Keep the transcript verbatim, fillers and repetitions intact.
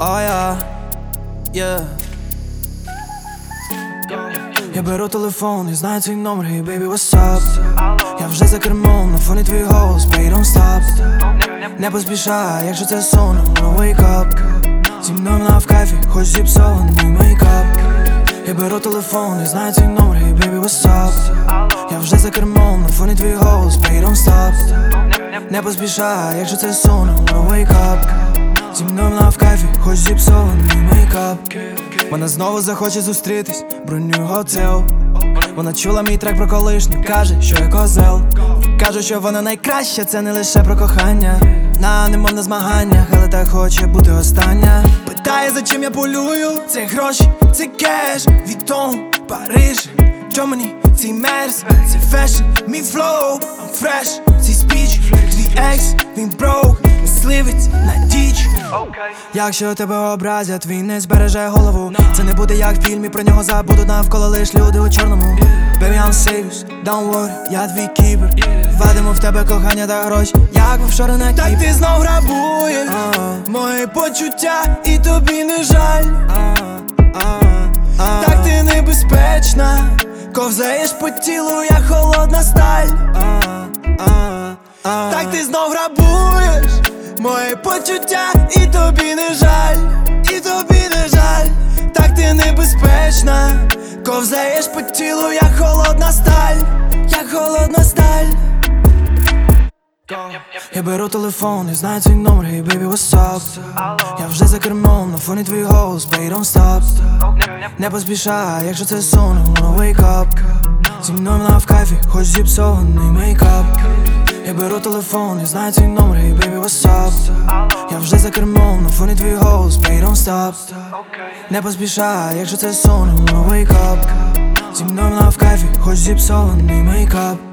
Oh yeah, yeah. Я беру телефон і знаю твій номер, hey baby, what's up? Я вже за кермом, на фоні твій голос, baby, don't stop. Не поспішай, якщо це сон, I wanna wake up. Зі мною вона в кайфі, хоч зіпсований мейкап. Я беру телефон і знаю твій номер, hey baby, what's up? Я вже за кермом, на фоні твій голос, baby, don't stop. Не поспішай, якщо це сон, I wanna wake up. Зі мною вона в кайфі, хоч зіпсований мейкап. Вона знову захоче зустрітись, бронюю готел. Вона чула мій трек про колишню, каже, що я козел. Кажу, що вона найкраща, це не лише про кохання. На немов на змаганнях, але так хоче бути остання. Питає, за чим я полюю, це гроші, це кеш. Вітон, Париж, чо мені цей мерс, це фешн, мій флоу, I'm fresh, цей спіч, твій екс, він broke, мисливець на діч. Якщо тебе образять, твій не збереже голову. Це не буде як в фільмі, про нього забудуть, навколо лиш люди у чорному. Baby, I'm serious, don't worry, я твій кібер. Вадимо в тебе кохання та гроші, як в офшори на Кіпр. Так ти знов грабуєш мої почуття, і тобі не жаль. Так ти небезпечна, ковзаєш по тілу, як холодна сталь. Так ти знов грабуєш мої почуття, і тобі не жаль, і тобі не жаль. Так ти небезпечна, ковзаєш по тілу, як холодна сталь, як холодна сталь. Я беру телефон і знаю твій номер, hey baby, what's up? Я вже за кермом, на фоні твій голос, baby, don't stop. Не поспішай, якщо це сон, I wanna wake up. Зі мною вона в кайфі, хоч зіпсований мейкап. Я беру телефон і знаю твій номер, hey baby, what's up? Я вже за кермом, на фоні твій голос, baby, don't stop. Не поспішай, якщо це сон, I wanna wake up. Зі мною вона в кайфі, хоч зіпсований мейкап.